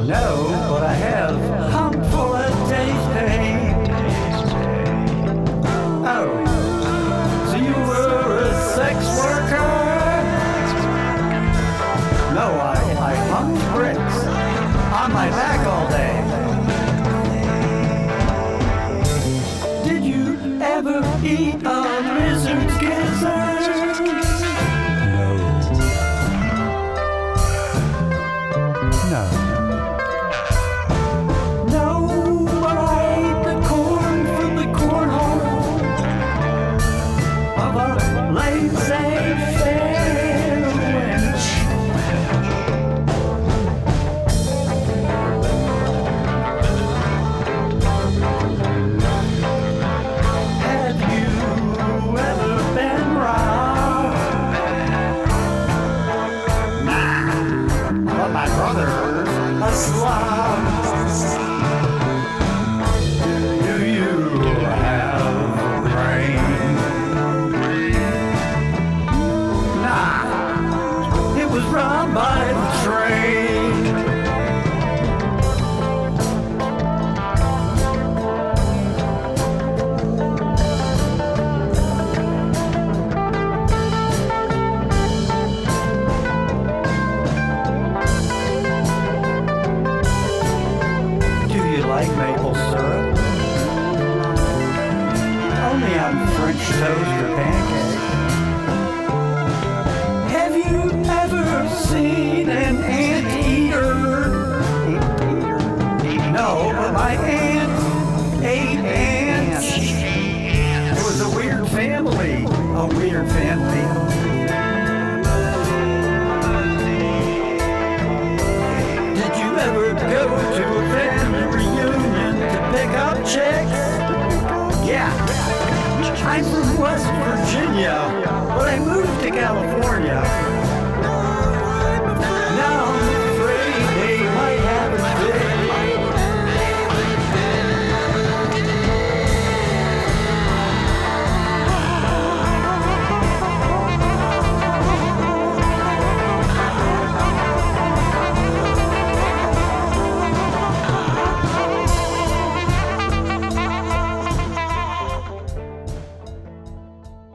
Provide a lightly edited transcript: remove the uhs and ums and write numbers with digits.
No, but I have hump full of day. Oh, so you were a sex worker? No, I hung bricks on my back all day. Did you ever eat a lizard's gizzard? No. No, but I ate the corn from the cornhole of a laissez-faire wench. Have you ever been robbed? Nah, but my brother's a slob. Do you have a brain? Nah, it was robbed by the train. Do you like maple syrup? Only on French toast or pancakes. Have you ever seen an anteater? No, but my aunt ate ants. It was a weird family. A weird family. Did you ever go to a family reunion to pick up chicks? Yeah. I'm from West Virginia, but I moved to California.